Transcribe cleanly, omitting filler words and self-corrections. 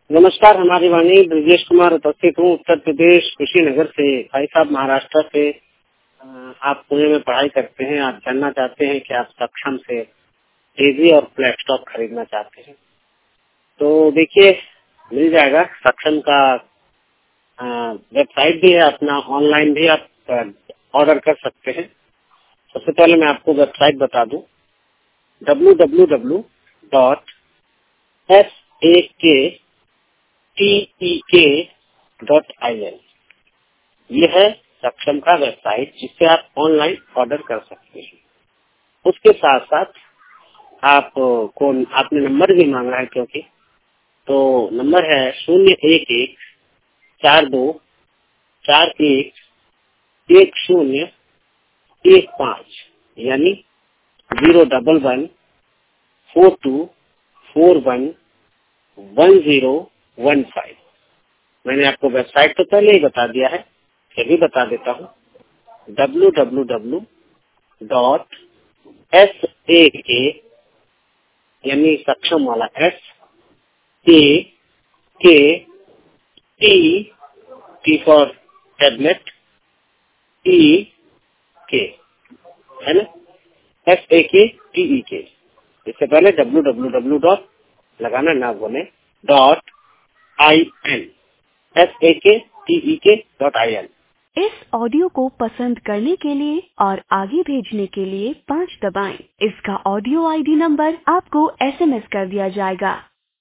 नमस्कार, हमारी वाणी ब्रजेश कुमार उपस्थित हूँ उत्तर प्रदेश कुशीनगर से। भाई साहब महाराष्ट्र से आप पुणे में पढ़ाई करते हैं। आप जानना चाहते हैं कि आप सक्षम से टीवी और फ्लैट स्टॉक खरीदना चाहते हैं तो देखिए मिल जाएगा। सक्षम का वेबसाइट भी है, अपना ऑनलाइन भी आप ऑर्डर कर सकते हैं। सबसे पहले मैं आपको वेबसाइट बता दूं, www.saktek.in। ये है सक्षम का वेबसाइट, जिससे आप ऑनलाइन ऑर्डर कर सकते हैं। उसके साथ साथ आपने नंबर भी मांगा है, क्योंकि तो नंबर है 0114241011015, यानी 01142411015। मैंने आपको वेबसाइट तो पहले ही बता दिया है, फिर भी बता देता हूँ। www.sak यानी सक्षम वाला S, K T for tablet, EK है ना, SAKTEK। इससे पहले www. लगाना ना बोले .in, SAKTEK.in। इस ऑडियो को पसंद करने के लिए और आगे भेजने के लिए 5 दबाएं। इसका ऑडियो ID नंबर आपको SMS कर दिया जाएगा।